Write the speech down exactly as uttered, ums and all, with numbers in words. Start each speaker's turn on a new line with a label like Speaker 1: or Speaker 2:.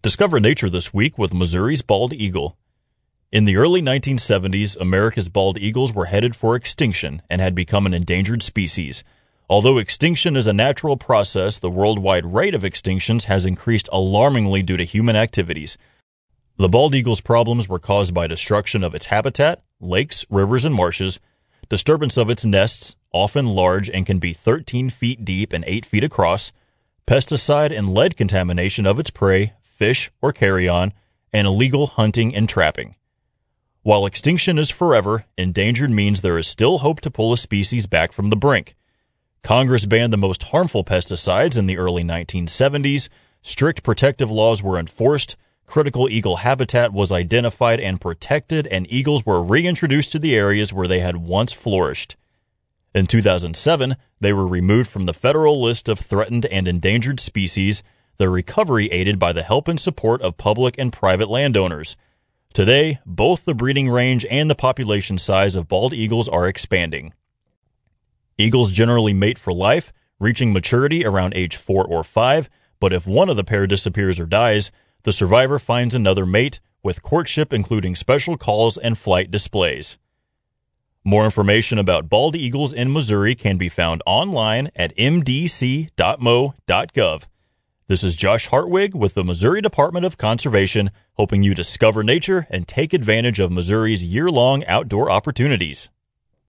Speaker 1: Discover nature this week with Missouri's bald eagle. In the early nineteen seventies, America's bald eagles were headed for extinction and had become an endangered species. Although extinction is a natural process, the worldwide rate of extinctions has increased alarmingly due to human activities. The bald eagle's problems were caused by destruction of its habitat, lakes, rivers, and marshes, disturbance of its nests, often large and can be thirteen feet deep and eight feet across, pesticide and lead contamination of its prey, fish or carrion, and illegal hunting and trapping. While extinction is forever, endangered means there is still hope to pull a species back from the brink. Congress banned the most harmful pesticides in the early nineteen seventies, strict protective laws were enforced, critical eagle habitat was identified and protected, and eagles were reintroduced to the areas where they had once flourished. In two thousand seven, they were removed from the federal list of threatened and endangered species, their recovery aided by the help and support of public and private landowners. Today, both the breeding range and the population size of bald eagles are expanding. Eagles generally mate for life, reaching maturity around age four or five, but if one of the pair disappears or dies, the survivor finds another mate, with courtship including special calls and flight displays. More information about bald eagles in Missouri can be found online at m d c dot m o dot gov. This is Josh Hartwig with the Missouri Department of Conservation, hoping you discover nature and take advantage of Missouri's year-long outdoor opportunities.